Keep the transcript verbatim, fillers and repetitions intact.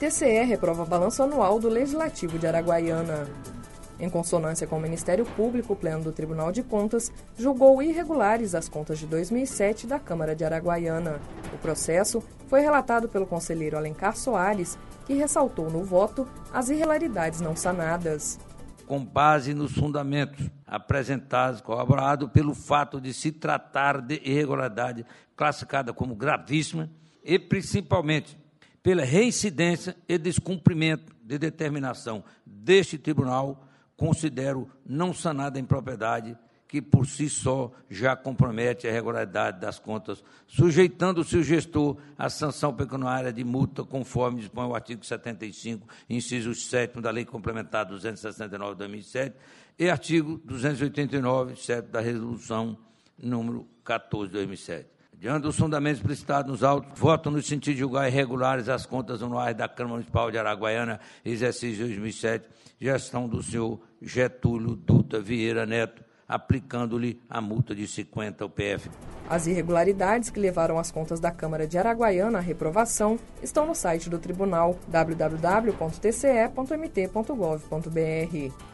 T C E reprova balanço anual do Legislativo de Araguaiana. Em consonância com o Ministério Público, o Pleno do Tribunal de Contas julgou irregulares as contas de dois mil e sete da Câmara de Araguaiana. O processo foi relatado pelo conselheiro Alencar Soares, que ressaltou no voto as irregularidades não sanadas. Com base nos fundamentos apresentados, corroborado pelo fato de se tratar de irregularidade classificada como gravíssima e principalmente pela reincidência e descumprimento de determinação deste tribunal, considero não sanada a impropriedade que por si só já compromete a regularidade das contas, sujeitando-se o gestor à sanção pecuniária de multa, conforme dispõe o artigo setenta e cinco, inciso sétimo da Lei Complementar duzentos e sessenta e nove de dois mil e sete e artigo duzentos e oitenta e nove, sétimo da Resolução número quatorze de dois mil e sete. Diante dos fundamentos explicitados nos autos, voto no sentido de julgar irregulares as contas anuais da Câmara Municipal de Araguaiana, exercício dois mil e sete, gestão do senhor Getúlio Dutra Vieira Neto, aplicando-lhe a multa de cinquenta U P F. As irregularidades que levaram as contas da Câmara de Araguaiana à reprovação estão no site do Tribunal, w w w ponto t c e ponto m t ponto gov ponto b r.